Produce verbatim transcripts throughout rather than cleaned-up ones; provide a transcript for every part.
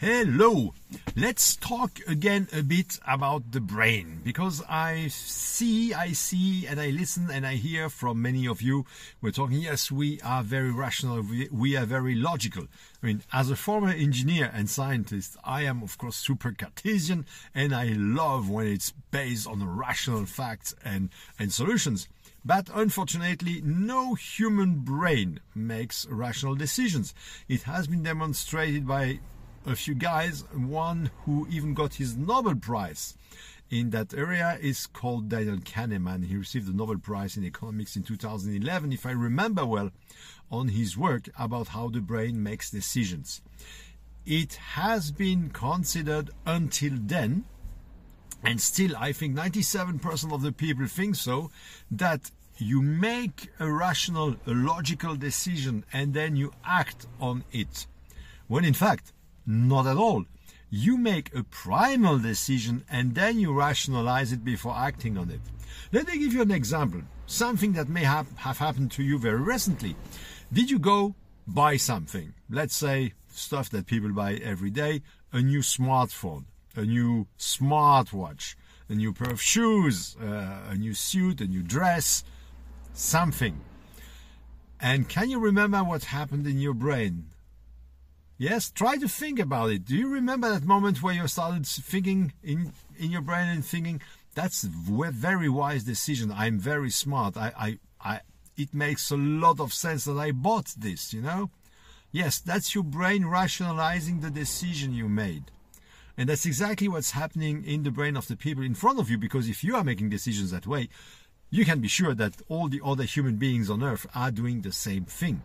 Hello, let's talk again a bit about the brain, because I see, I see, and I listen and I hear from many of you. We're talking, yes, we are very rational, we, we are very logical. I mean, as a former engineer and scientist, I am, of course, super Cartesian, and I love when it's based on rational facts and, and solutions. But unfortunately, no human brain makes rational decisions. It has been demonstrated by a few guys. One who even got his Nobel Prize in that area is called Daniel Kahneman. He received the Nobel Prize in economics in two thousand eleven, if I remember well, on his work about how the brain makes decisions. It has been considered until then, and still I think ninety-seven percent of the people think so, that you make a rational, a logical decision and then you act on it. When in fact, not at all. You make a primal decision and then you rationalize it before acting on it. Let me give you an example. Something that may have, have happened to you very recently. Did you go buy something? Let's say stuff that people buy every day, a new smartphone, a new smartwatch, a new pair of shoes, uh, a new suit, a new dress, something. And can you remember what happened in your brain? Yes, try to think about it. Do you remember that moment where you started thinking in, in your brain and thinking, that's a very wise decision. I'm very smart. I, I, I, it makes a lot of sense that I bought this, you know? Yes, that's your brain rationalizing the decision you made. And that's exactly what's happening in the brain of the people in front of you, because if you are making decisions that way, you can be sure that all the other human beings on earth are doing the same thing.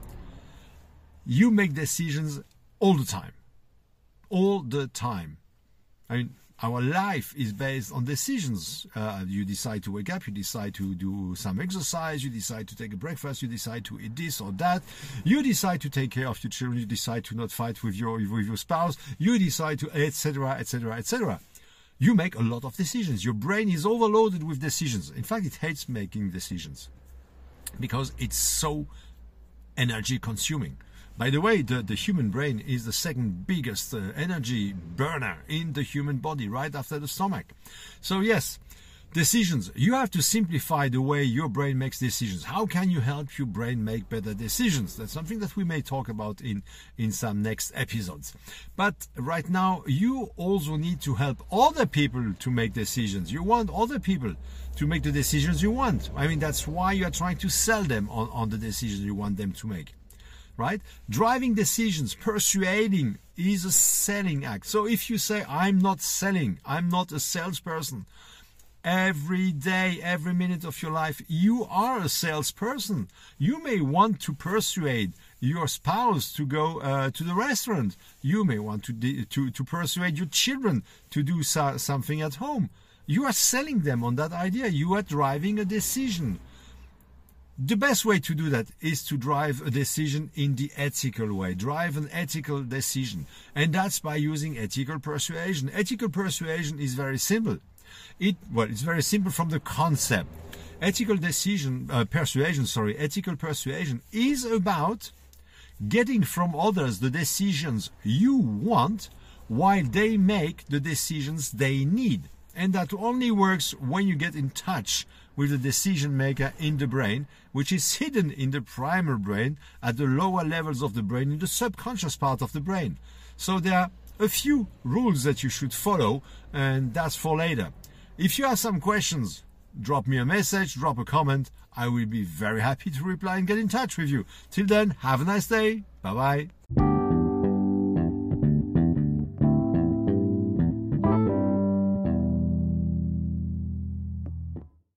You make decisions all the time. All the time. I mean, our life is based on decisions. Uh, you decide to wake up, you decide to do some exercise, you decide to take a breakfast, you decide to eat this or that, you decide to take care of your children, you decide to not fight with your, with your spouse, you decide to, et cetera, et cetera, et cetera. You make a lot of decisions. Your brain is overloaded with decisions. In fact, it hates making decisions because it's so energy consuming. By the way, the, the human brain is the second biggest uh, energy burner in the human body, right after the stomach. So yes, decisions. You have to simplify the way your brain makes decisions. How can you help your brain make better decisions? That's something that we may talk about in, in some next episodes. But right now, you also need to help other people to make decisions. You want other people to make the decisions you want. I mean, that's why you are trying to sell them on, on the decisions you want them to make. Right? Driving decisions, persuading is a selling act. So if you say, I'm not selling, I'm not a salesperson, every day, every minute of your life, you are a salesperson. You may want to persuade your spouse to go uh, to the restaurant. You may want to, to, to persuade your children to do so, something at home. You are selling them on that idea. You are driving a decision. The best way to do that is to drive a decision in the ethical way. Drive an ethical decision. And that's by using ethical persuasion. Ethical persuasion is very simple. It, well, it's very simple from the concept. Ethical decision, uh, persuasion, sorry, ethical persuasion is about getting from others the decisions you want while they make the decisions they need. And that only works when you get in touch with the decision maker in the brain, which is hidden in the primal brain at the lower levels of the brain, in the subconscious part of the brain. So there are a few rules that you should follow, and that's for later. If you have some questions, drop me a message, drop a comment. I will be very happy to reply and get in touch with you. Till then, have a nice day. Bye-bye.